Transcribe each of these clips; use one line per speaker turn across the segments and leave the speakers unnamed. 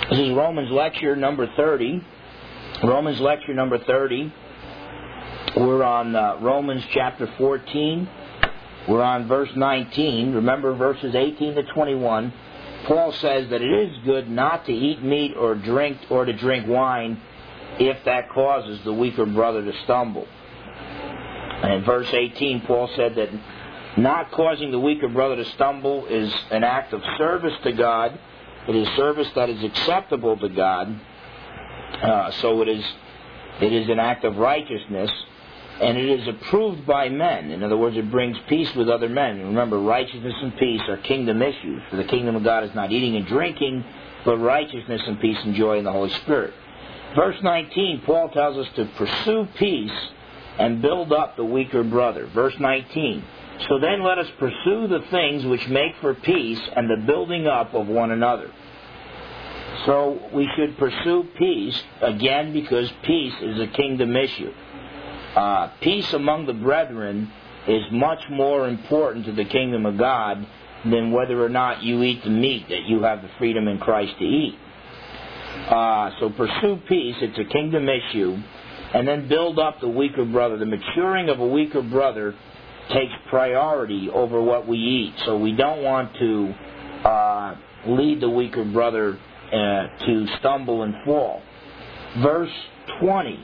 This is Romans lecture number 30. Romans lecture number 30. We're on Romans chapter 14. We're on verse 19. Remember verses 18 to 21. Paul says that it is good not to eat meat or to drink wine if that causes the weaker brother to stumble. And in verse 18, Paul said that not causing the weaker brother to stumble is an act of service to God. It is service that is acceptable to God. So it is an act of righteousness, and it is approved by men. In other words, it brings peace with other men. And remember, righteousness and peace are kingdom issues. For the kingdom of God is not eating and drinking, but righteousness and peace and joy in the Holy Spirit. Verse 19, Paul tells us to pursue peace and build up the weaker brother. Verse 19, so then let us pursue the things which make for peace and the building up of one another. So we should pursue peace, again, because peace is a kingdom issue. Peace among the brethren is much more important to the kingdom of God than whether or not you eat the meat that you have the freedom in Christ to eat. So pursue peace, it's a kingdom issue, and then build up the weaker brother. The maturing of a weaker brother takes priority over what we eat. So we don't want to lead the weaker brother to stumble and fall. Verse 20.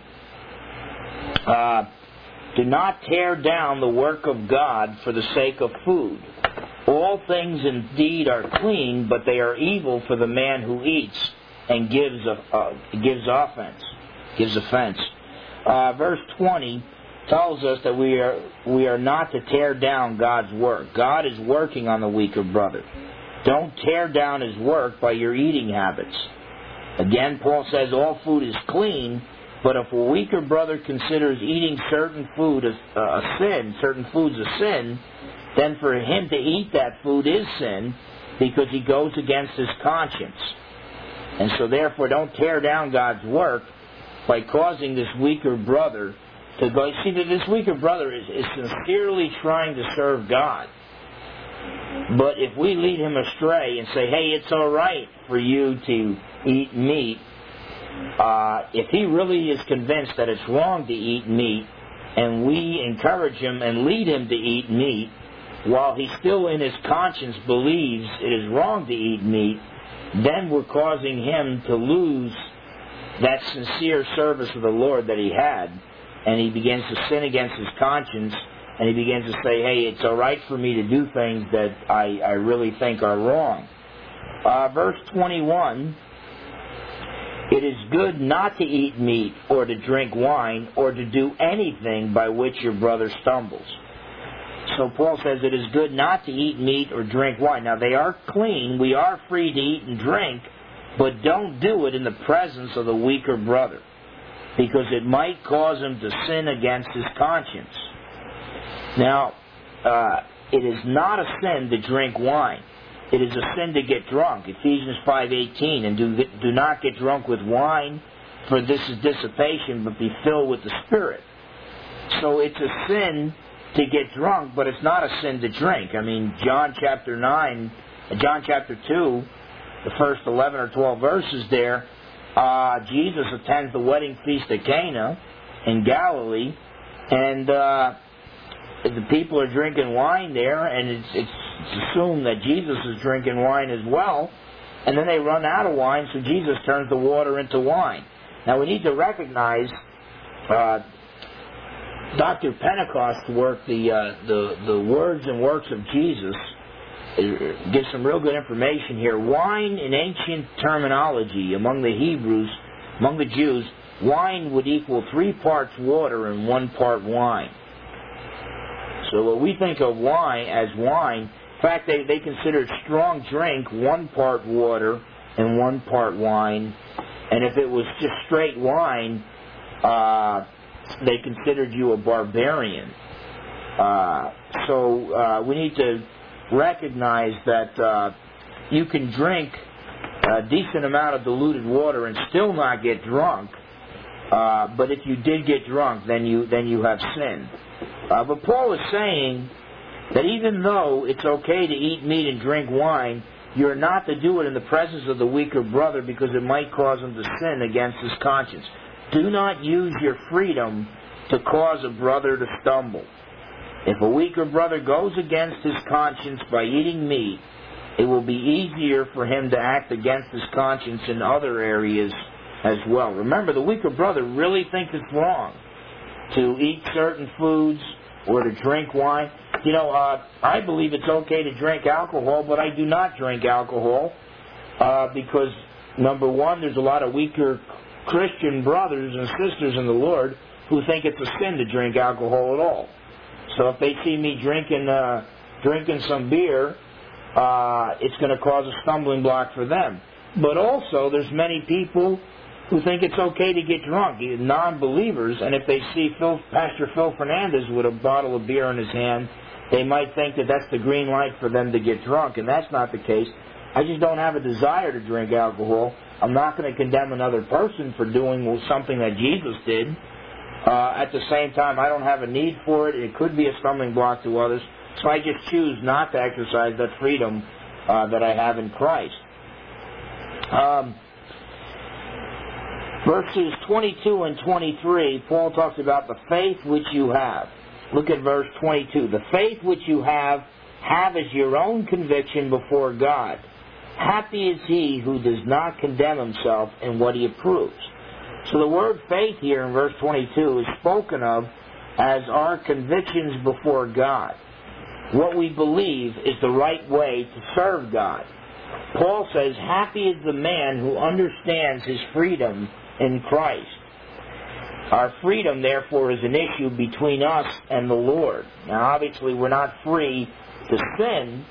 Do not tear down the work of God for the sake of food. All things indeed are clean, but they are evil for the man who eats and gives offense. Verse 20 tells us that we are not to tear down God's work. God is working on the weaker brother. Don't tear down His work by your eating habits. Again, Paul says all food is clean, but if a weaker brother considers eating certain food a sin, certain foods a sin, then for him to eat that food is sin because he goes against his conscience. And so therefore don't tear down God's work by causing this weaker brother to go. See, that this weaker brother is sincerely trying to serve God. But if we lead him astray and say, hey, it's all right for you to eat meat, if he really is convinced that it's wrong to eat meat, and we encourage him and lead him to eat meat, while he still in his conscience believes it is wrong to eat meat, then we're causing him to lose that sincere service of the Lord that he had, and he begins to sin against his conscience, and he begins to say, hey, it's all right for me to do things that I really think are wrong. Verse 21, it is good not to eat meat or to drink wine or to do anything by which your brother stumbles. So Paul says it is good not to eat meat or drink wine. Now they are clean, we are free to eat and drink, but don't do it in the presence of the weaker brother, because it might cause him to sin against his conscience. Now, it is not a sin to drink wine. It is a sin to get drunk. Ephesians 5:18, and do not get drunk with wine, for this is dissipation, but be filled with the Spirit. So it's a sin to get drunk, but it's not a sin to drink. I mean, John chapter 2, the first 11 or 12 verses there, Jesus attends the wedding feast at Cana in Galilee, and the people are drinking wine there, and it's assumed that Jesus is drinking wine as well, and then they run out of wine, so Jesus turns the water into wine. Now we need to recognize Dr. Pentecost work, the words and works of Jesus, gives some real good information here. Wine, in ancient terminology among the Hebrews, among the Jews, wine would equal 3 parts water and 1 part wine. So what we think of wine as wine, in fact, they considered strong drink 1 part water and 1 part wine. And if it was just straight wine, they considered you a barbarian. So we need to recognize that you can drink a decent amount of diluted water and still not get drunk. But if you did get drunk, then you have sinned. But Paul is saying that even though it's okay to eat meat and drink wine, you're not to do it in the presence of the weaker brother because it might cause him to sin against his conscience. Do not use your freedom to cause a brother to stumble. If a weaker brother goes against his conscience by eating meat, it will be easier for him to act against his conscience in other areas as well. Remember, the weaker brother really thinks it's wrong to eat certain foods or to drink wine. You know, I believe it's okay to drink alcohol, but I do not drink alcohol because, number one, there's a lot of weaker Christian brothers and sisters in the Lord who think it's a sin to drink alcohol at all. So if they see me drinking some beer, it's going to cause a stumbling block for them. But also, there's many people who think it's okay to get drunk, non-believers, and if they see Pastor Phil Fernandez with a bottle of beer in his hand, they might think that that's the green light for them to get drunk, and that's not the case. I just don't have a desire to drink alcohol. I'm not going to condemn another person for doing something that Jesus did. At the same time, I don't have a need for it. It could be a stumbling block to others, so I just choose not to exercise that freedom that I have in Christ. Verses 22 and 23, Paul talks about the faith which you have. Look at verse 22. The faith which you have as your own conviction before God. Happy is he who does not condemn himself in what he approves. So the word faith here in verse 22 is spoken of as our convictions before God. What we believe is the right way to serve God. Paul says, happy is the man who understands his freedom in Christ. Our freedom, therefore, is an issue between us and the Lord. Now, obviously, we're not free to sin.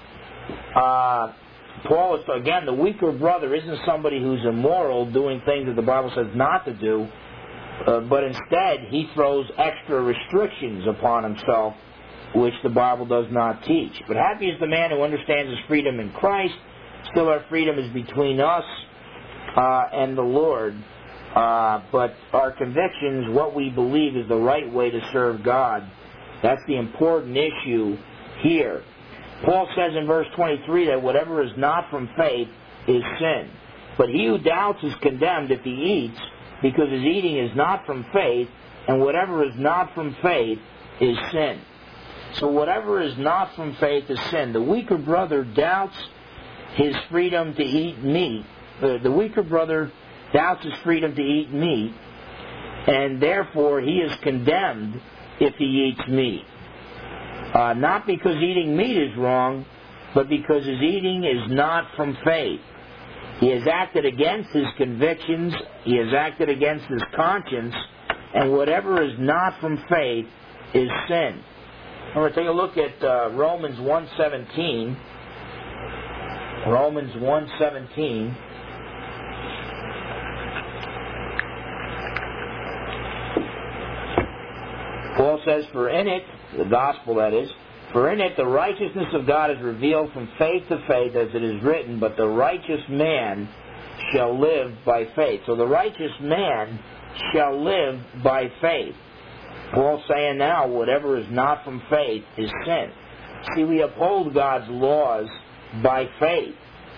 Paul is, again, the weaker brother isn't somebody who's immoral, doing things that the Bible says not to do, but instead he throws extra restrictions upon himself, which the Bible does not teach. But happy is the man who understands his freedom in Christ. Still, our freedom is between us and the Lord. But our convictions, what we believe is the right way to serve God, that's the important issue here. Paul says in verse 23 that whatever is not from faith is sin. But he who doubts is condemned if he eats, because his eating is not from faith, and whatever is not from faith is sin. So whatever is not from faith is sin. The weaker brother doubts his freedom to eat meat. The weaker brother doubts his freedom to eat meat, and therefore he is condemned if he eats meat. Not because eating meat is wrong, but because his eating is not from faith. He has acted against his convictions, he has acted against his conscience, and whatever is not from faith is sin. I'm going to take a look at Romans 1:17. Romans 1:17. Paul says, for in it, the gospel that is, for in it the righteousness of God is revealed from faith to faith, as it is written, but the righteous man shall live by faith. So the righteous man shall live by faith. Paul's saying now, whatever is not from faith is sin. See, we uphold God's laws by faith.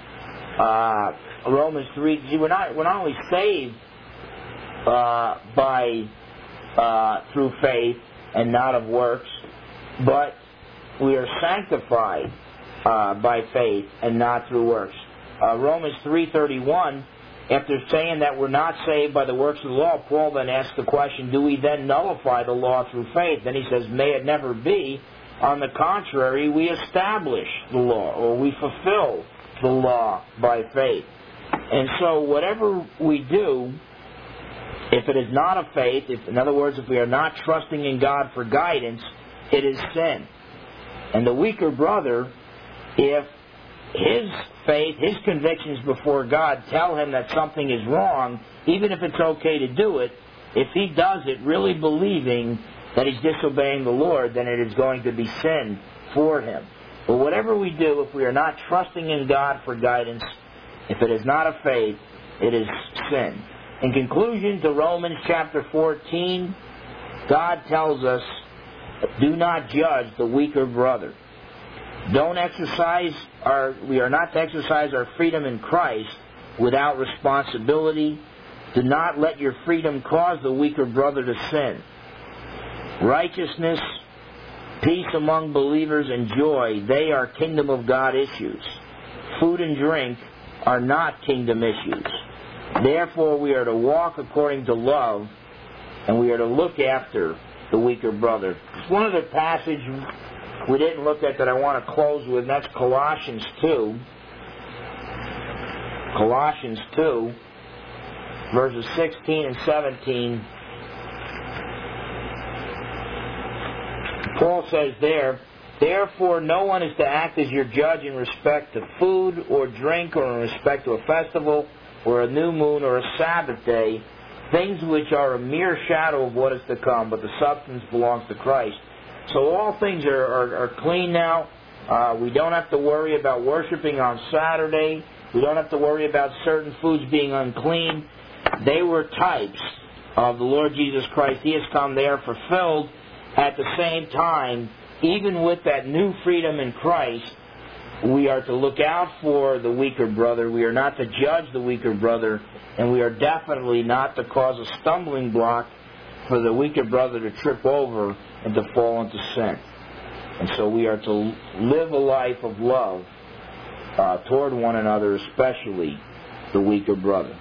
Romans 3, see, we're not only saved through faith and not of works, but we are sanctified by faith and not through works. Romans 3:31, after saying that we're not saved by the works of the law, Paul then asks the question, do we then nullify the law through faith? Then he says, may it never be. On the contrary, we establish the law, or we fulfill the law by faith. And so whatever we do, if it is not of faith, in other words, if we are not trusting in God for guidance, it is sin. And the weaker brother, if his faith, his convictions before God tell him that something is wrong, even if it's okay to do it, if he does it really believing that he's disobeying the Lord, then it is going to be sin for him. But whatever we do, if we are not trusting in God for guidance, if it is not of faith, it is sin. In conclusion to Romans chapter 14, God tells us, do not judge the weaker brother. We are not to exercise our freedom in Christ without responsibility. Do not let your freedom cause the weaker brother to sin. Righteousness, peace among believers, and joy, they are kingdom of God issues. Food and drink are not kingdom issues. Therefore, we are to walk according to love, and we are to look after the weaker brother. One other passage we didn't look at that I want to close with, and that's Colossians 2. Colossians 2, verses 16 and 17. Paul says there, therefore no one is to act as your judge in respect to food or drink, or in respect to a festival or a new moon or a Sabbath day, things which are a mere shadow of what is to come, but the substance belongs to Christ. So all things are clean now. We don't have to worry about worshiping on Saturday. We don't have to worry about certain foods being unclean. They were types of the Lord Jesus Christ. He has come there fulfilled. At the same time, even with that new freedom in Christ, we are to look out for the weaker brother. We are not to judge the weaker brother, and we are definitely not to cause a stumbling block for the weaker brother to trip over and to fall into sin. And so we are to live a life of love toward one another, especially the weaker brother.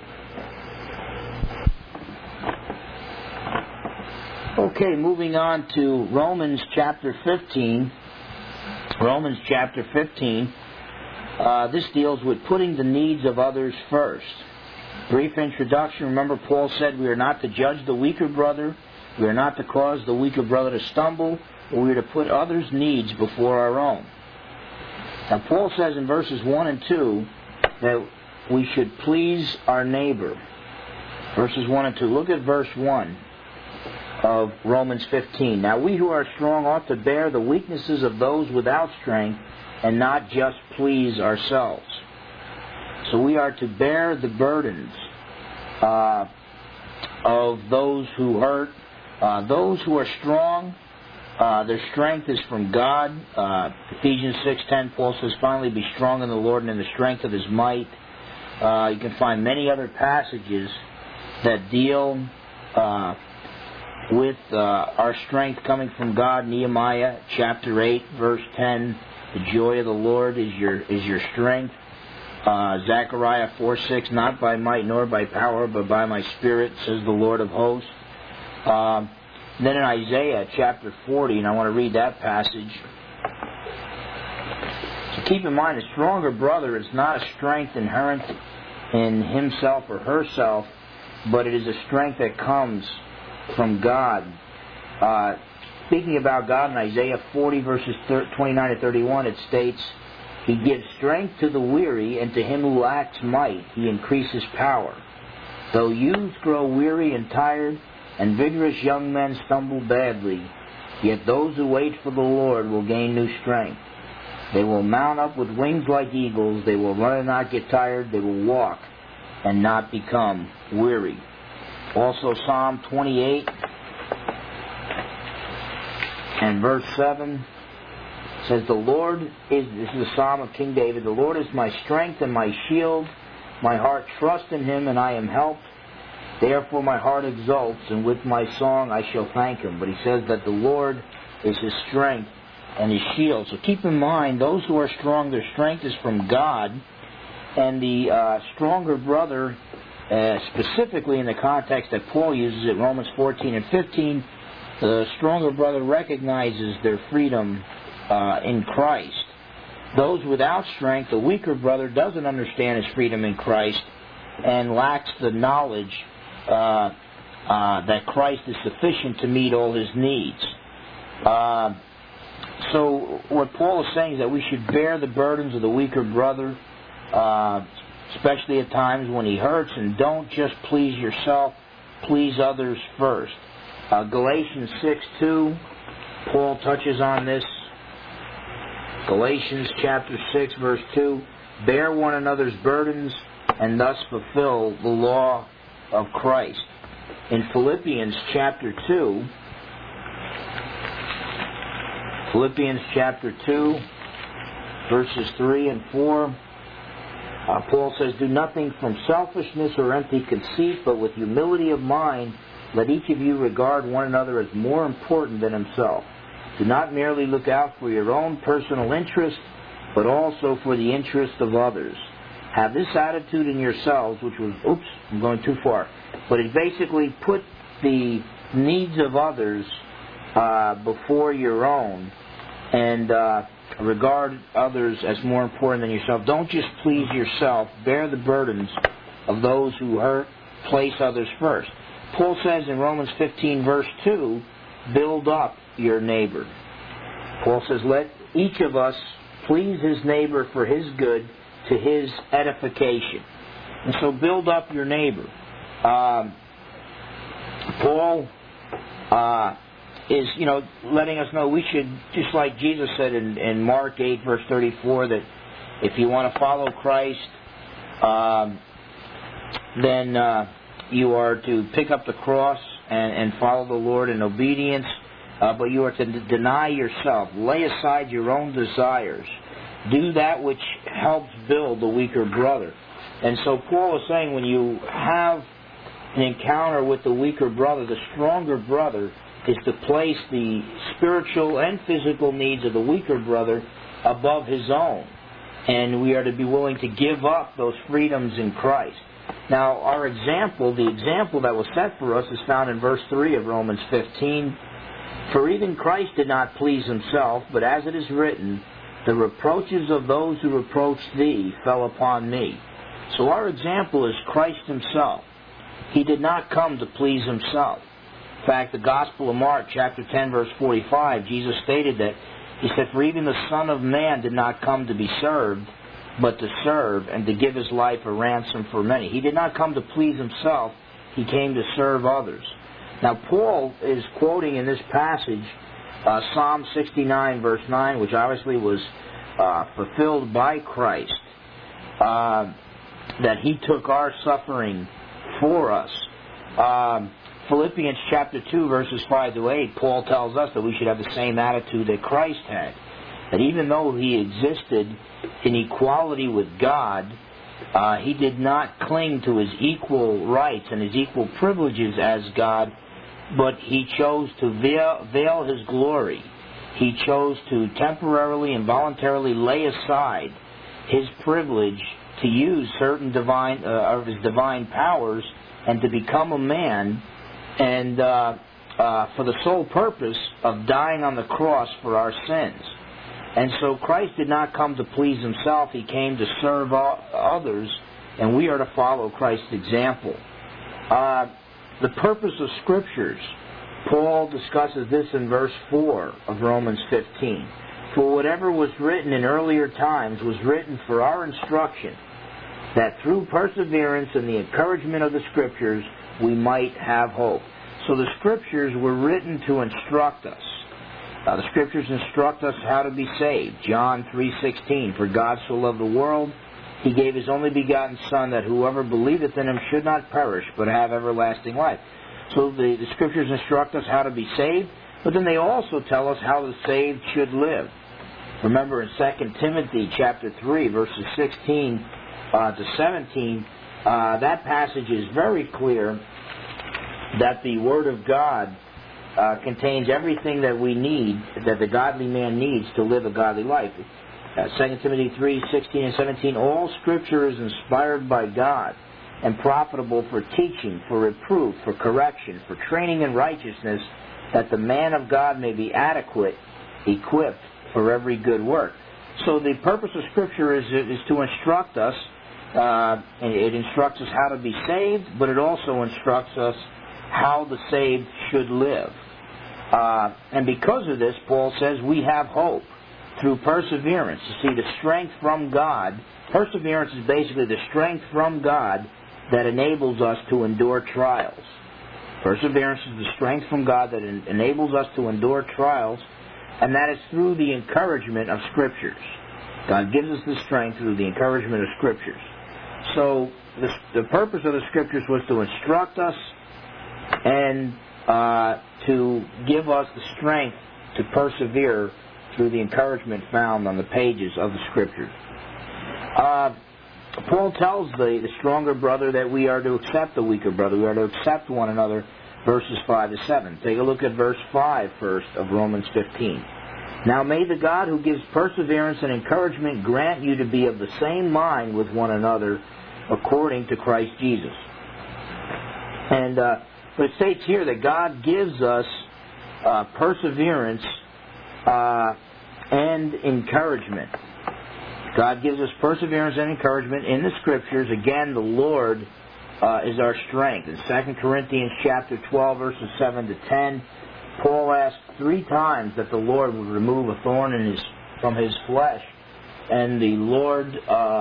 Okay, moving on to Romans chapter 15. Romans chapter 15. This deals with putting the needs of others first. Brief introduction. Remember, Paul said we are not to judge the weaker brother. We are not to cause the weaker brother to stumble. But we are to put others' needs before our own. Now, Paul says in verses 1 and 2 that we should please our neighbor. Verses 1 and 2. Look at verse 1 of Romans 15. Now we who are strong ought to bear the weaknesses of those without strength and not just please ourselves. So we are to bear the burdens of those who hurt. Those who are strong, their strength is from God. Ephesians 6:10, Paul says, finally be strong in the Lord and in the strength of His might. You can find many other passages that deal with our strength coming from God. Nehemiah chapter 8, verse 10, the joy of the Lord is your strength. Zechariah 4:6, not by might nor by power, but by my Spirit, says the Lord of hosts. Then in Isaiah chapter 40, and I want to read that passage. So keep in mind, a stronger brother is not a strength inherent in himself or herself, but it is a strength that comes from God. Speaking about God in Isaiah 40 verses 29 to 31, it states, He gives strength to the weary, and to him who lacks might He increases power. Though youths grow weary and tired, and vigorous young men stumble badly, yet those who wait for the Lord will gain new strength. They will mount up with wings like eagles. They will run and not get tired. They will walk and not become weary. Also Psalm 28 and verse 7 says, the Lord is, this is a psalm of King David, the Lord is my strength and my shield. My heart trusts in Him, and I am helped. Therefore my heart exults, and with my song I shall thank Him. But he says that the Lord is his strength and his shield. So keep in mind, those who are strong, their strength is from God. And the stronger brother, specifically in the context that Paul uses it, Romans 14 and 15, the stronger brother recognizes their freedom in Christ. Those without strength, the weaker brother doesn't understand his freedom in Christ and lacks the knowledge that Christ is sufficient to meet all his needs. So what Paul is saying is that we should bear the burdens of the weaker brother, especially at times when he hurts, and don't just please yourself, please others first. Galatians 6:2, Paul touches on this. Galatians chapter 6, verse 2, bear one another's burdens and thus fulfill the law of Christ. In Philippians chapter 2, verses 3 and 4. Paul says, "Do nothing from selfishness or empty conceit, but with humility of mind, let each of you regard one another as more important than himself. Do not merely look out for your own personal interest, but also for the interest of others. Have this attitude in yourselves," which was, I'm going too far. But it basically put the needs of others before your own, and regard others as more important than yourself. Don't just please yourself. Bear the burdens of those who hurt. Place others first. Paul says in Romans 15, verse 2, build up your neighbor. Paul says, let each of us please his neighbor for his good, to his edification. And so build up your neighbor. Paul is, letting us know we should, just like Jesus said in Mark 8, verse 34, that if you want to follow Christ, then you are to pick up the cross and follow the Lord in obedience, but you are to deny yourself, lay aside your own desires, do that which helps build the weaker brother. And so Paul is saying when you have an encounter with the weaker brother, the stronger brother is to place the spiritual and physical needs of the weaker brother above his own. And we are to be willing to give up those freedoms in Christ. Now, our example, the example that was set for us, is found in verse 3 of Romans 15. For even Christ did not please himself, but as it is written, the reproaches of those who reproached thee fell upon me. So our example is Christ himself. He did not come to please himself. In fact, the Gospel of Mark, chapter 10, verse 45, Jesus stated that, he said, for even the Son of Man did not come to be served, but to serve and to give his life a ransom for many. He did not come to please himself. He came to serve others. Now, Paul is quoting in this passage Psalm 69, verse 9, which obviously was fulfilled by Christ, that he took our suffering for us. Philippians chapter 2, verses 5 to 8, Paul tells us that we should have the same attitude that Christ had. That even though he existed in equality with God, he did not cling to his equal rights and his equal privileges as God, but he chose to veil his glory. He chose to temporarily and voluntarily lay aside his privilege to use certain of his divine powers and to become a man, and for the sole purpose of dying on the cross for our sins. And so Christ did not come to please himself. He came to serve others, and we are to follow Christ's example. The purpose of Scriptures, Paul discusses this in verse 4 of Romans 15. For whatever was written in earlier times was written for our instruction, that through perseverance and the encouragement of the Scriptures we might have hope. So the Scriptures were written to instruct us. The Scriptures instruct us how to be saved. John 3:16, for God so loved the world, he gave his only begotten Son, that whoever believeth in him should not perish, but have everlasting life. So the Scriptures instruct us how to be saved, but then they also tell us how the saved should live. Remember in 2 Timothy chapter 3, verses 16 to 17, that passage is very clear that the Word of God contains everything that we need, that the godly man needs to live a godly life. 2 Timothy 3:16 and 17, all Scripture is inspired by God and profitable for teaching, for reproof, for correction, for training in righteousness, that the man of God may be adequate, equipped for every good work. So the purpose of Scripture is to instruct us. And it instructs us how to be saved, but it also instructs us how the saved should live. And because of this, Paul says we have hope through perseverance. You see, the strength from God, perseverance is basically the strength from God that enables us to endure trials. Perseverance is the strength from God that enables us to endure trials, and that is through the encouragement of Scriptures. God gives us the strength through the encouragement of Scriptures. So the purpose of the Scriptures was to instruct us and to give us the strength to persevere through the encouragement found on the pages of the Scriptures. Paul tells the stronger brother that we are to accept the weaker brother. We are to accept one another, verses 5 to 7. Take a look at verse 5 first of Romans 15. Now may the God who gives perseverance and encouragement grant you to be of the same mind with one another according to Christ Jesus. And but it states here that God gives us perseverance and encouragement. God gives us perseverance and encouragement in the Scriptures. Again, the Lord is our strength. In 2 Corinthians chapter 12, verses 7 to 10, Paul asked 3 times that the Lord would remove a thorn from his flesh. And the Lord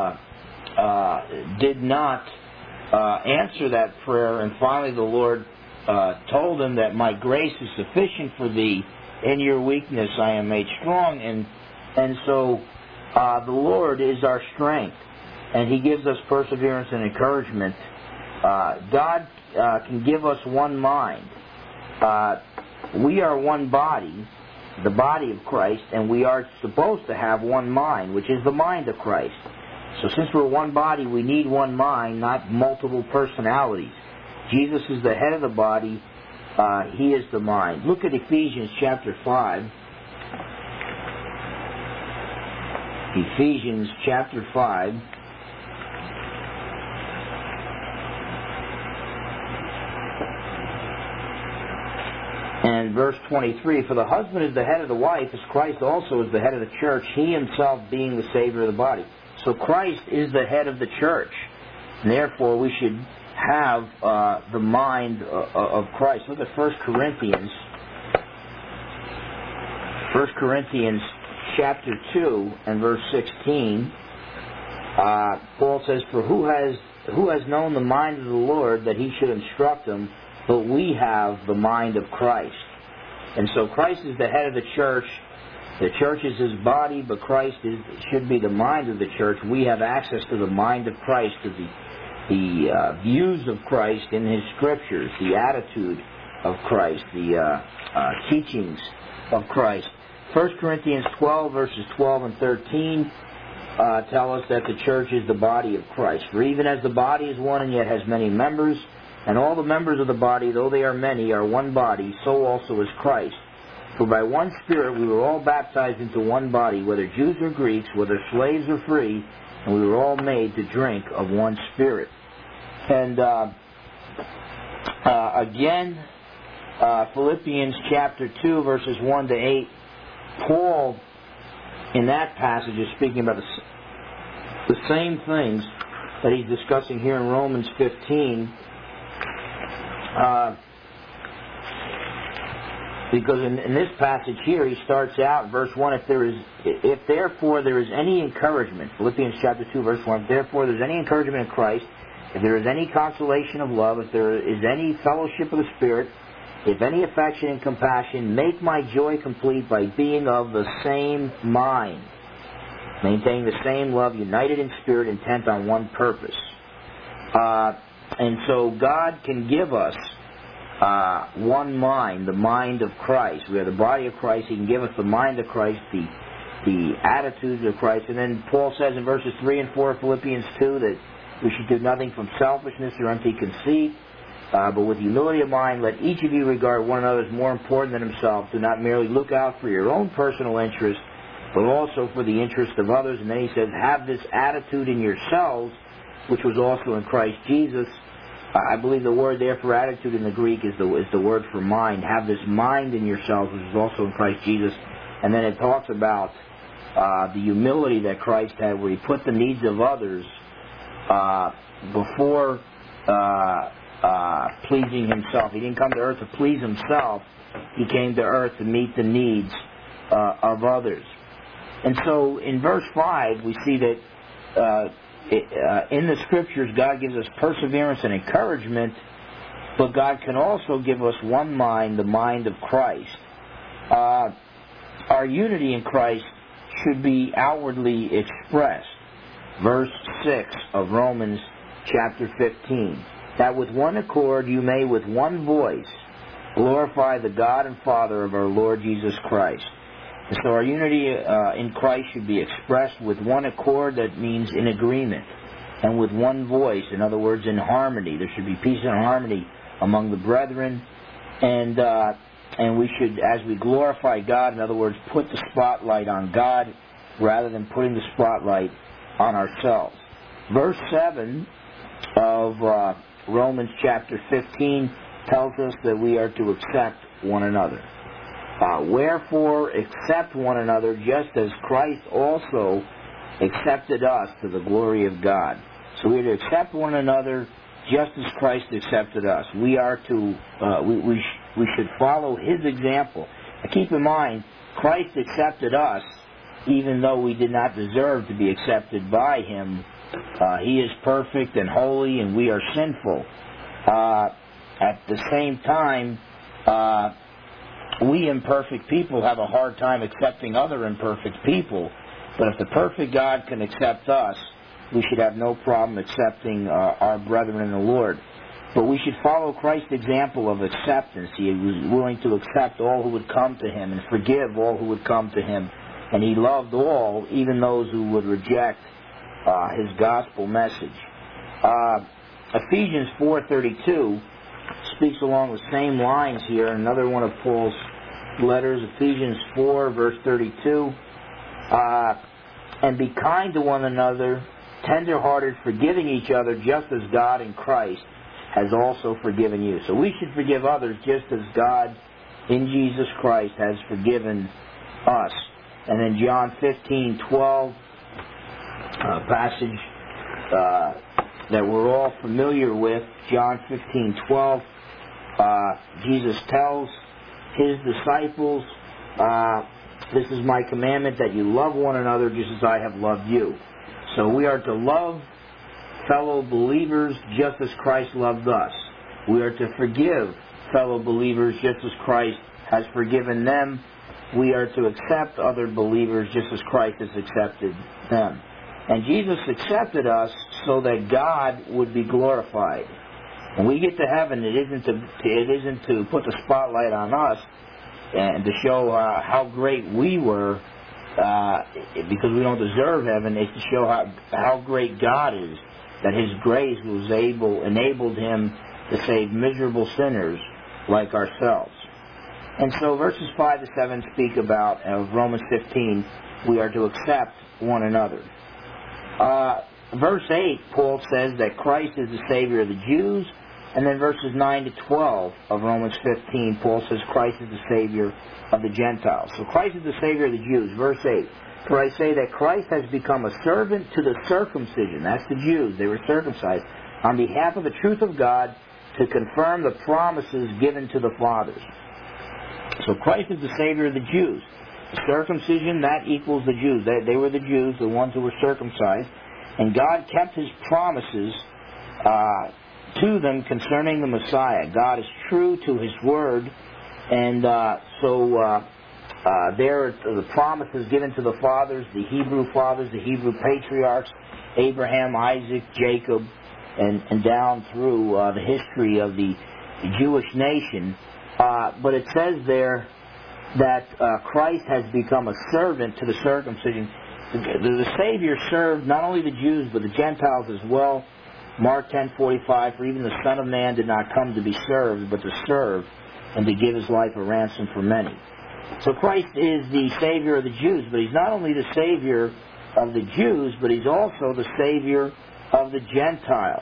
did not answer that prayer. And finally the Lord told him that my grace is sufficient for thee. In your weakness I am made strong. And so the Lord is our strength. And He gives us perseverance and encouragement. God can give us one mind. We are one body, the body of Christ, and we are supposed to have one mind, which is the mind of Christ. So since we're one body, we need one mind, not multiple personalities. Jesus is the head of the body. He is the mind. Look at Ephesians chapter 5. Ephesians chapter 5. And verse 23, for the husband is the head of the wife, as Christ also is the head of the church, He Himself being the Savior of the body. So Christ is the head of the church. And therefore, we should have the mind of Christ. Look at 1 Corinthians. 1 Corinthians chapter 2 and verse 16. Paul says, for who has known the mind of the Lord that He should instruct him? But we have the mind of Christ. And so Christ is the head of the church. The church is His body, but Christ should be the mind of the church. We have access to the mind of Christ, to the views of Christ in His Scriptures, the attitude of Christ, the teachings of Christ. 1 Corinthians 12, verses 12 and 13 tell us that the church is the body of Christ. For even as the body is one and yet has many members, and all the members of the body, though they are many, are one body, so also is Christ. For by one Spirit we were all baptized into one body, whether Jews or Greeks, whether slaves or free, and we were all made to drink of one Spirit. And again, Philippians chapter 2, verses 1 to 8, Paul, in that passage, is speaking about the same things that he's discussing here in Romans 15. Because in this passage here, he starts out, verse 1, if therefore there is any encouragement, Philippians chapter 2, verse 1, if therefore there is any encouragement in Christ, if there is any consolation of love, if there is any fellowship of the Spirit, if any affection and compassion, make my joy complete by being of the same mind, maintaining the same love, united in spirit, intent on one purpose. And so God can give us one mind, the mind of Christ. We are the body of Christ. He can give us the mind of Christ, the attitudes of Christ. And then Paul says in verses 3 and 4 of Philippians 2 that we should do nothing from selfishness or empty conceit, but with humility of mind, let each of you regard one another as more important than himself. Do not merely look out for your own personal interest, but also for the interest of others. And then he says, have this attitude in yourselves, which was also in Christ Jesus. I believe the word there for attitude in the Greek is the word for mind. Have this mind in yourselves, which is also in Christ Jesus. And then it talks about the humility that Christ had, where He put the needs of others before pleasing Himself. He didn't come to earth to please Himself. He came to earth to meet the needs of others. And so in verse 5 we see that in the Scriptures God gives us perseverance and encouragement, but God can also give us one mind, the mind of Christ. Our unity in Christ should be outwardly expressed. Verse 6 of Romans chapter 15. That with one accord you may with one voice glorify the God and Father of our Lord Jesus Christ. And so our unity in Christ should be expressed with one accord, that means in agreement, and with one voice, in other words, in harmony. There should be peace and harmony among the brethren, and we should, as we glorify God, in other words, put the spotlight on God rather than putting the spotlight on ourselves. Verse 7 of Romans chapter 15 tells us that we are to accept one another. Wherefore accept one another, just as Christ also accepted us to the glory of God. So we are to accept one another just as Christ accepted us. We are to we should follow His example. Now keep in mind, Christ accepted us even though we did not deserve to be accepted by Him. He is perfect and holy, and we are sinful. At the same time, we imperfect people have a hard time accepting other imperfect people. But if the perfect God can accept us, we should have no problem accepting our brethren in the Lord. But we should follow Christ's example of acceptance. He was willing to accept all who would come to Him and forgive all who would come to Him. And He loved all, even those who would reject His gospel message. Ephesians 4:32 speaks along the same lines here. Another one of Paul's letters, Ephesians 4, verse 32. And be kind to one another, tender-hearted, forgiving each other, just as God in Christ has also forgiven you. So we should forgive others just as God in Jesus Christ has forgiven us. And then John 15:12, a passage that we're all familiar with. John 15:12, Jesus tells His disciples, this is my commandment, that you love one another just as I have loved you. So we are to love fellow believers just as Christ loved us. We are to forgive fellow believers just as Christ has forgiven them. We are to accept other believers just as Christ has accepted them. And Jesus accepted us so that God would be glorified. When we get to heaven, it isn't to put the spotlight on us and to show how great we were, because we don't deserve heaven. It's to show how great God is, that His grace enabled Him to save miserable sinners like ourselves. And so verses 5 to 7 speak about, of Romans 15, we are to accept one another. Verse 8, Paul says that Christ is the Savior of the Jews. And then verses 9 to 12 of Romans 15, Paul says Christ is the Savior of the Gentiles. So Christ is the Savior of the Jews. Verse 8, for I say that Christ has become a servant to the circumcision. That's the Jews. They were circumcised on behalf of the truth of God, to confirm the promises given to the fathers. So Christ is the Savior of the Jews. Circumcision, that equals the Jews. They were the Jews, the ones who were circumcised. And God kept His promises to them concerning the Messiah. God is true to His word, and so there are the promises given to the fathers, the Hebrew patriarchs, Abraham, Isaac, Jacob, and down through the history of the Jewish nation. But it says there that Christ has become a servant to the circumcision. The Savior served not only the Jews but the Gentiles as well. Mark 10:45, for even the Son of Man did not come to be served, but to serve and to give His life a ransom for many. So Christ is the Savior of the Jews, but He's not only the Savior of the Jews, but He's also the Savior of the Gentiles.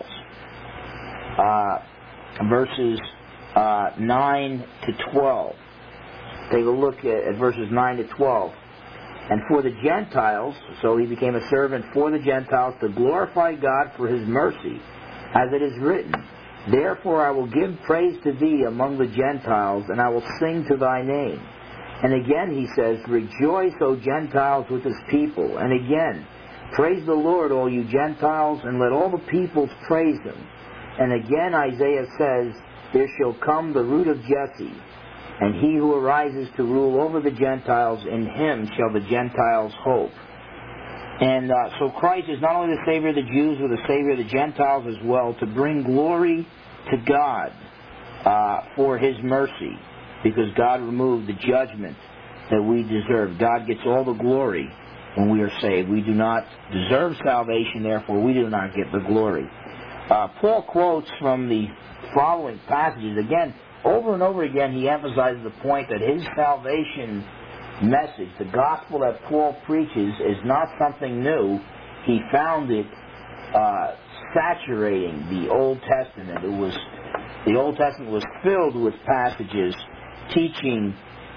Verses 9 to 12. Take a look at verses 9 to 12. And for the Gentiles, so He became a servant for the Gentiles to glorify God for His mercy, as it is written, therefore I will give praise to Thee among the Gentiles, and I will sing to Thy name. And again He says, rejoice, O Gentiles, with His people. And again, praise the Lord, all you Gentiles, and let all the peoples praise Him. And again Isaiah says, there shall come the root of Jesse, and He who arises to rule over the Gentiles, in Him shall the Gentiles hope. And so Christ is not only the Savior of the Jews, but the Savior of the Gentiles as well, to bring glory to God for His mercy, because God removed the judgment that we deserve. God gets all the glory when we are saved. We do not deserve salvation, therefore we do not get the glory. Paul quotes from the following passages. Again, over and over again, he emphasizes the point that his salvation message, the gospel that Paul preaches, is not something new. He found it saturating the Old Testament. The Old Testament was filled with passages teaching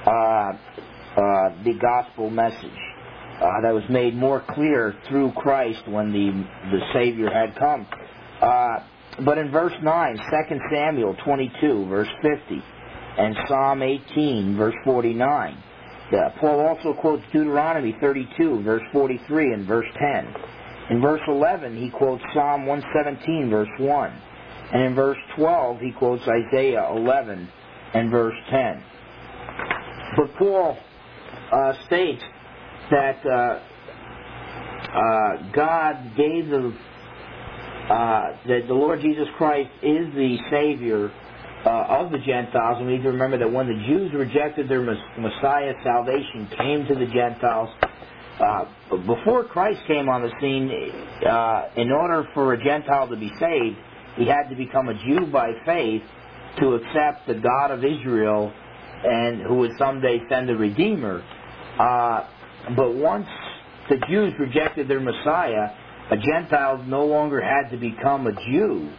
the gospel message that was made more clear through Christ when the Savior had come. But in verse 9, 2 Samuel 22, verse 50, and Psalm 18, verse 49, Paul also quotes Deuteronomy 32, verse 43, and verse 10. In verse 11, he quotes Psalm 117, verse 1. And in verse 12, he quotes Isaiah 11 and verse 10. But Paul states that God gave that the Lord Jesus Christ is the Savior of the Gentiles. And we need to remember that when the Jews rejected their Messiah, salvation came to the Gentiles. Before Christ came on the scene, in order for a Gentile to be saved, he had to become a Jew by faith to accept the God of Israel and who would someday send a Redeemer. But once the Jews rejected their Messiah, a Gentile no longer had to become a Jew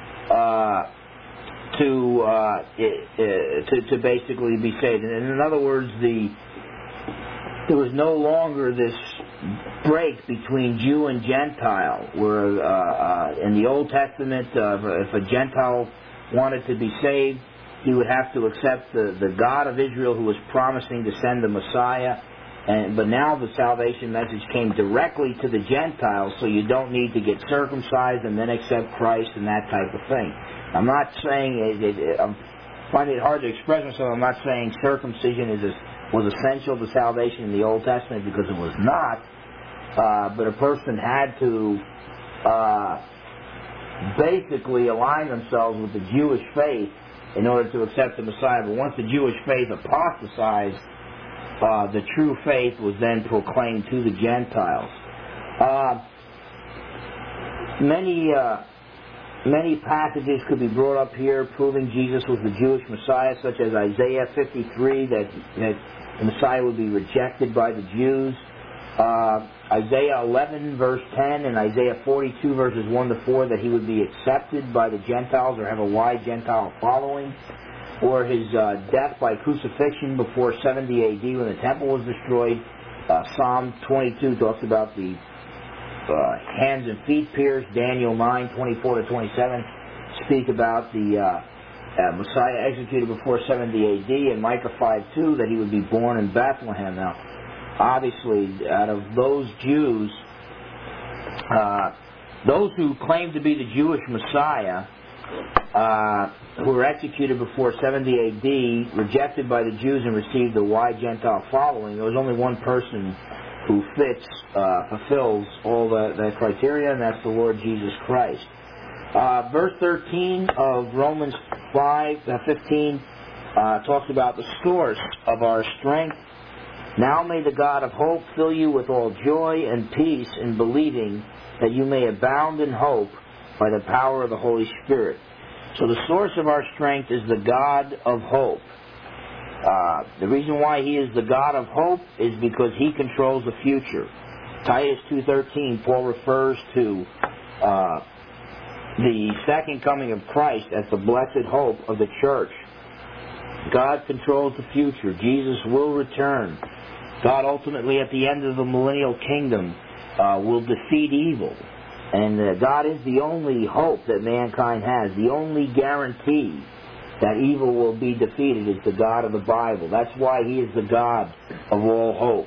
to basically be saved. And in other words, there was no longer this break between Jew and Gentile, where in the Old Testament, if a Gentile wanted to be saved, he would have to accept the God of Israel who was promising to send the Messiah. But now the salvation message came directly to the Gentiles, so you don't need to get circumcised and then accept Christ and that type of thing. I'm not saying, I'm finding it hard to express myself, I'm not saying circumcision was essential to salvation in the Old Testament, because it was not. But a person had to basically align themselves with the Jewish faith in order to accept the Messiah. But once the Jewish faith apostatized, the true faith was then proclaimed to the Gentiles. Many passages could be brought up here proving Jesus was the Jewish Messiah, such as Isaiah 53, that the Messiah would be rejected by the Jews. Isaiah 11, verse 10, and Isaiah 42, verses 1 to 4, that he would be accepted by the Gentiles or have a wide Gentile following. Or his death by crucifixion before 70 AD when the temple was destroyed. Psalm 22 talks about the hands and feet pierced. Daniel 9, 24 to 27 speak about the Messiah executed before 70 AD. And Micah 5:2 that he would be born in Bethlehem. Now, obviously, out of those Jews, those who claim to be the Jewish Messiah, who were executed before 70 AD, rejected by the Jews and received a wide Gentile following, there was only one person who fulfills all the criteria, and that's the Lord Jesus Christ. Verse 13 of Romans 5:15 talks about the source of our strength. Now may the God of hope fill you with all joy and peace in believing, that you may abound in hope by the power of the Holy Spirit. So the source of our strength is the God of hope. The reason why he is the God of hope is because he controls the future. Titus 2:13, Paul refers to the second coming of Christ as the blessed hope of the church. God controls the future. Jesus will return. God ultimately, at the end of the millennial kingdom, will defeat evil. And God is the only hope that mankind has. The only guarantee that evil will be defeated is the God of the Bible. That's why he is the God of all hope.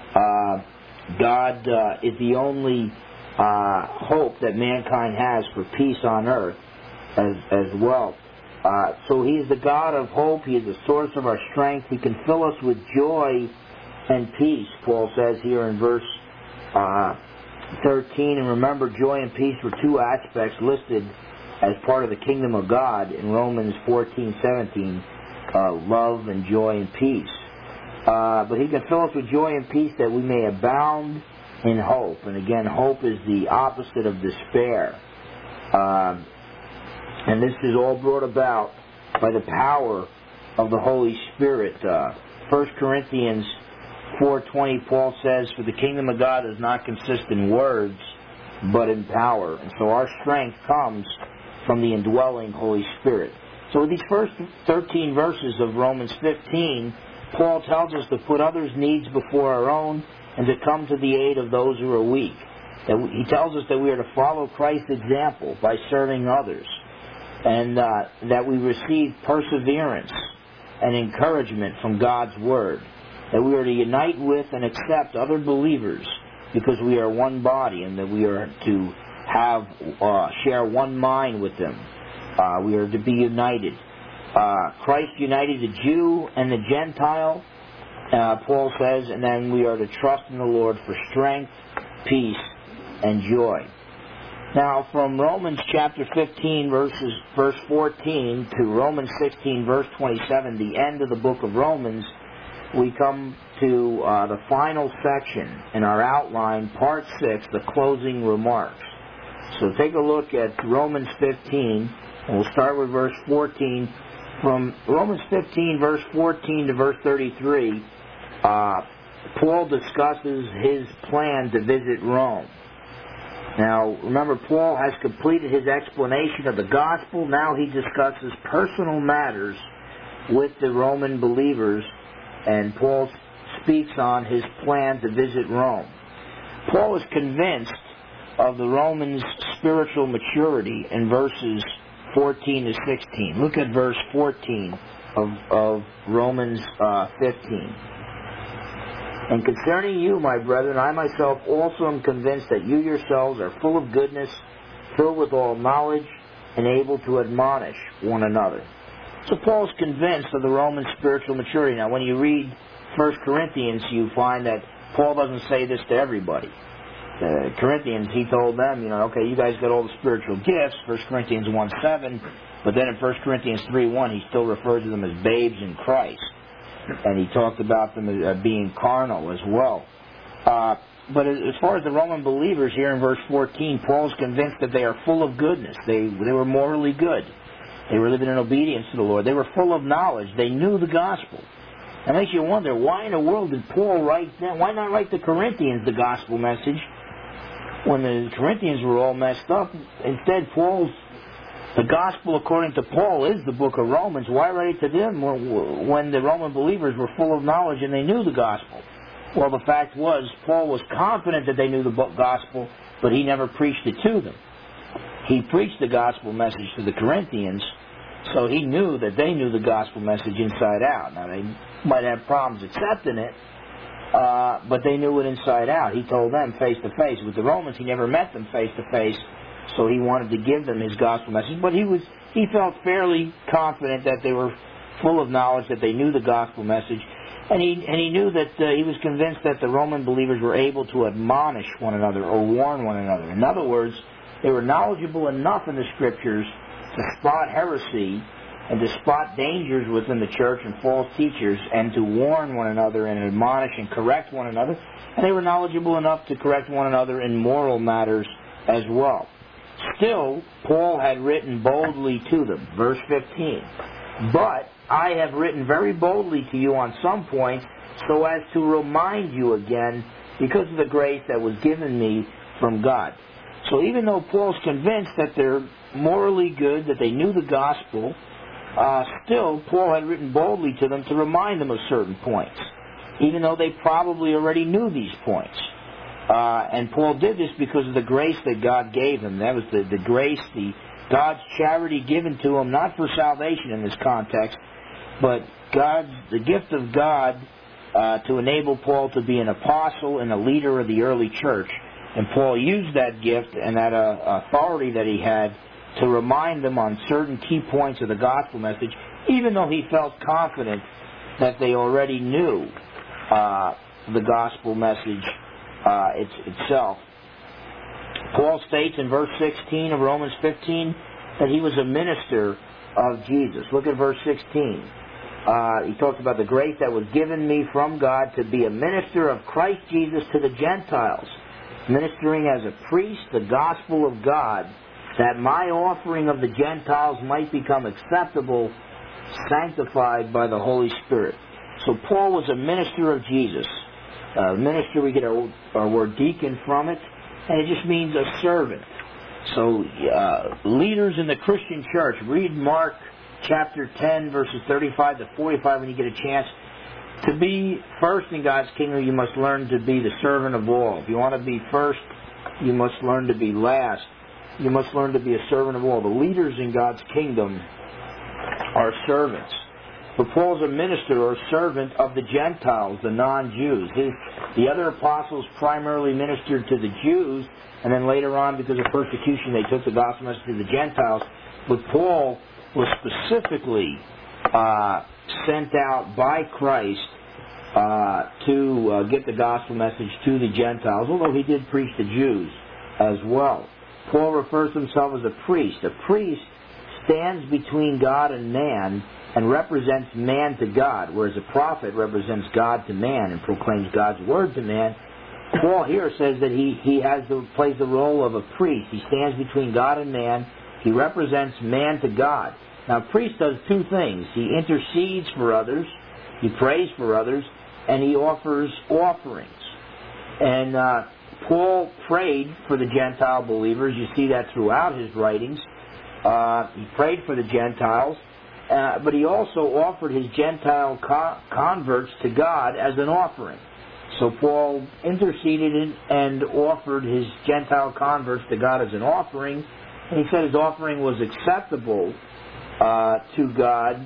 God is the only hope that mankind has for peace on earth as well. So he is the God of hope. He is the source of our strength. He can fill us with joy and peace, Paul says here in verse 13. And remember, joy and peace were two aspects listed as part of the kingdom of God in Romans 14:17, love and joy and peace. But He can fill us with joy and peace that we may abound in hope. And again, hope is the opposite of despair. And this is all brought about by the power of the Holy Spirit. 1 Corinthians 4:20, Paul says, "For the kingdom of God does not consist in words, but in power." And so our strength comes from the indwelling Holy Spirit. So with these first 13 verses of Romans 15, Paul tells us to put others' needs before our own and to come to the aid of those who are weak. He tells us that we are to follow Christ's example by serving others, and that we receive perseverance and encouragement from God's Word, that we are to unite with and accept other believers because we are one body, and that we are to have share one mind with them. We are to be united. Christ united the Jew and the Gentile, Paul says, and then we are to trust in the Lord for strength, peace, and joy. Now, from Romans chapter 15, verse 14, to Romans 16, verse 27, the end of the book of Romans, we come to the final section in our outline, part 6, the closing remarks. So take a look at Romans 15, and we'll start with verse 14. From Romans 15, verse 14 to verse 33, Paul discusses his plan to visit Rome. Now, remember, Paul has completed his explanation of the gospel. Now he discusses personal matters with the Roman believers, and Paul speaks on his plan to visit Rome. Paul is convinced of the Romans' spiritual maturity in verses 14 to 16. Look at verse 14 of Romans 15. "And concerning you, my brethren, I myself also am convinced that you yourselves are full of goodness, filled with all knowledge, and able to admonish one another." So Paul's convinced of the Roman spiritual maturity. Now, when you read 1 Corinthians, you find that Paul doesn't say this to everybody. The Corinthians, he told them, okay, you guys got all the spiritual gifts, 1 Corinthians 1:7, but then in 1 Corinthians 3:1, he still refers to them as babes in Christ. And he talked about them as being carnal as well. But as far as the Roman believers here in verse 14, Paul's convinced that they are full of goodness. They were morally good. They were living in obedience to the Lord. They were full of knowledge. They knew the gospel. That makes you wonder, why in the world did Paul write that? Why not write the Corinthians the gospel message when the Corinthians were all messed up? Instead, the gospel according to Paul is the book of Romans. Why write it to them when the Roman believers were full of knowledge and they knew the gospel? Well, the fact was, Paul was confident that they knew the gospel, but he never preached it to them. He preached the gospel message to the Corinthians, so he knew that they knew the gospel message inside out. Now, they might have problems accepting it, but they knew it inside out. He told them face to face. With the Romans, he never met them face to face, so he wanted to give them his gospel message. But he felt fairly confident that they were full of knowledge, that they knew the gospel message, and he knew that he was convinced that the Roman believers were able to admonish one another or warn one another. In other words, they were knowledgeable enough in the Scriptures to spot heresy and to spot dangers within the church and false teachers, and to warn one another and admonish and correct one another. And they were knowledgeable enough to correct one another in moral matters as well. Still, Paul had written boldly to them. Verse 15. "But I have written very boldly to you on some points, so as to remind you again, because of the grace that was given me from God." So even though Paul's convinced that they're morally good, that they knew the gospel, still Paul had written boldly to them to remind them of certain points, even though they probably already knew these points. And Paul did this because of the grace that God gave him. That was the grace, God's charity given to him, not for salvation in this context, but the gift of God to enable Paul to be an apostle and a leader of the early church. And Paul used that gift and that authority that he had to remind them on certain key points of the gospel message, even though he felt confident that they already knew the gospel message itself. Paul states in verse 16 of Romans 15 that he was a minister of Jesus. Look at verse 16. He talked about the grace that was given me from God to be a minister of Christ Jesus to the Gentiles, ministering as a priest the gospel of God, that my offering of the Gentiles might become acceptable, sanctified by the Holy Spirit. So Paul was a minister of Jesus. Minister, we get our word deacon from it, and it just means a servant. So leaders in the Christian church, read Mark chapter 10, verses 35 to 45 when you get a chance. To be first in God's kingdom, you must learn to be the servant of all. If you want to be first, you must learn to be last. You must learn to be a servant of all. The leaders in God's kingdom are servants. But Paul's a minister or servant of the Gentiles, the non-Jews. The other apostles primarily ministered to the Jews, and then later on, because of persecution, they took the gospel message to the Gentiles. But Paul was specifically sent out by Christ to get the gospel message to the Gentiles, although he did preach to Jews as well. Paul refers to himself as a priest. A priest stands between God and man and represents man to God, whereas a prophet represents God to man and proclaims God's word to man. Paul here says that he plays the role of a priest. He stands between God and man. He represents man to God. Now, a priest does two things. He intercedes for others, he prays for others, and he offers offerings. And Paul prayed for the Gentile believers. You see that throughout his writings. He prayed for the Gentiles, but he also offered his Gentile converts to God as an offering. So Paul interceded and offered his Gentile converts to God as an offering, and he said his offering was acceptable to God,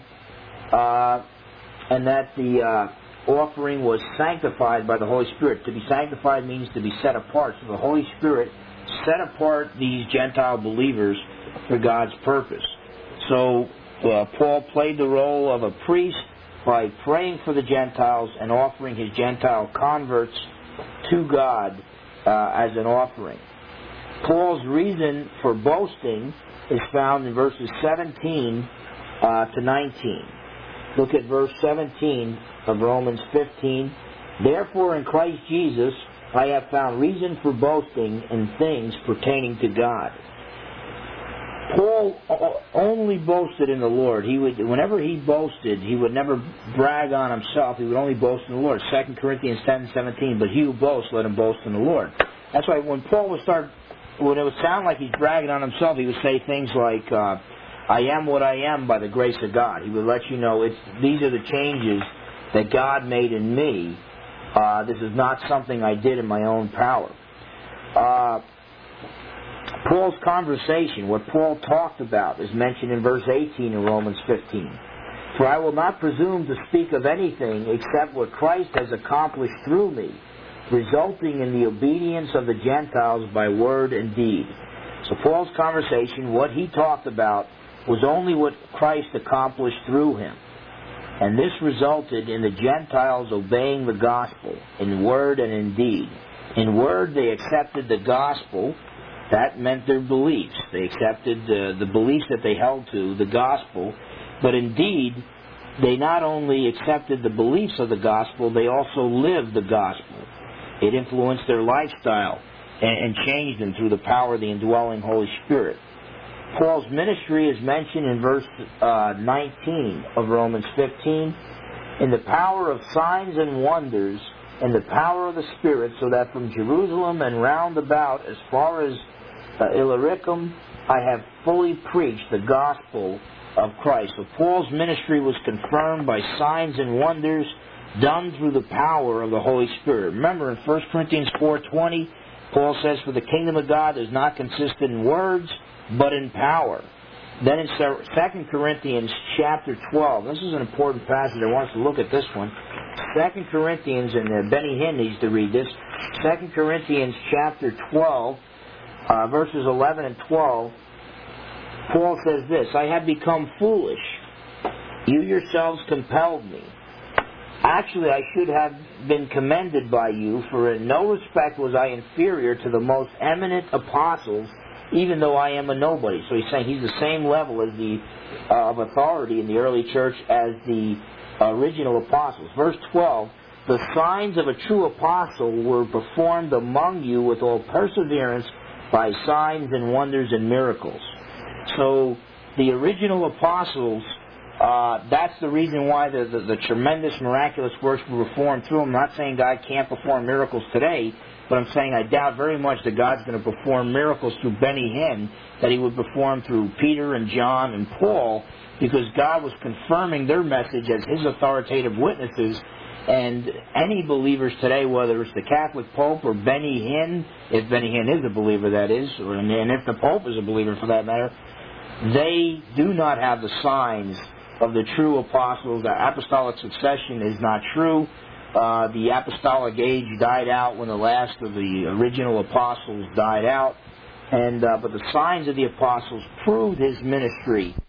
and that the offering was sanctified by the Holy Spirit. To be sanctified means to be set apart. So the Holy Spirit set apart these Gentile believers for God's purpose. So Paul played the role of a priest by praying for the Gentiles and offering his Gentile converts to God as an offering. Paul's reason for boasting is found in verses 17 to 19. Look at verse 17 of Romans 15. Therefore in Christ Jesus I have found reason for boasting in things pertaining to God. Paul only boasted in the Lord. Whenever he boasted, he would never brag on himself. He would only boast in the Lord. 2 Corinthians 10:17. But he who boasts, let him boast in the Lord. That's why when Paul when it would sound like he's bragging on himself, he would say things like, I am what I am by the grace of God. He would let you know these are the changes that God made in me. This is not something I did in my own power. Paul's conversation, what Paul talked about, is mentioned in verse 18 in Romans 15. For I will not presume to speak of anything except what Christ has accomplished through me, resulting in the obedience of the Gentiles by word and deed. So Paul's conversation, what he talked about, was only what Christ accomplished through him. And this resulted in the Gentiles obeying the gospel in word and in deed. In word, they accepted the gospel. That meant their beliefs. They accepted the beliefs that they held to, the gospel. But in deed, they not only accepted the beliefs of the gospel, they also lived the gospel. It influenced their lifestyle and changed them through the power of the indwelling Holy Spirit. Paul's ministry is mentioned in verse 19 of Romans 15. In the power of signs and wonders, in the power of the Spirit, so that from Jerusalem and round about as far as Illyricum, I have fully preached the gospel of Christ. So Paul's ministry was confirmed by signs and wonders done through the power of the Holy Spirit. Remember in 1 Corinthians 4:20, Paul says, for the kingdom of God does not consist in words, but in power. Then in 2 Corinthians chapter 12, this is an important passage. I want us to look at this one. 2 Corinthians, and Benny Hinn needs to read this. 2 Corinthians chapter 12, verses 11 and 12, Paul says this, I have become foolish. You yourselves compelled me. Actually, I should have been commended by you, for in no respect was I inferior to the most eminent apostles, even though I am a nobody. So he's saying he's the same level as of authority in the early church as the original apostles. Verse 12, the signs of a true apostle were performed among you with all perseverance by signs and wonders and miracles. So the original apostles, that's the reason why the tremendous miraculous works were performed through them. I'm not saying God can't perform miracles today, but I'm saying I doubt very much that God's going to perform miracles through Benny Hinn that He would perform through Peter and John and Paul, because God was confirming their message as His authoritative witnesses. And any believers today, whether it's the Catholic Pope or Benny Hinn, if Benny Hinn is a believer, that is, and if the Pope is a believer for that matter, they do not have the signs of the true apostles. The apostolic succession is not true. The apostolic age died out when the last of the original apostles died out. But the signs of the apostles proved His ministry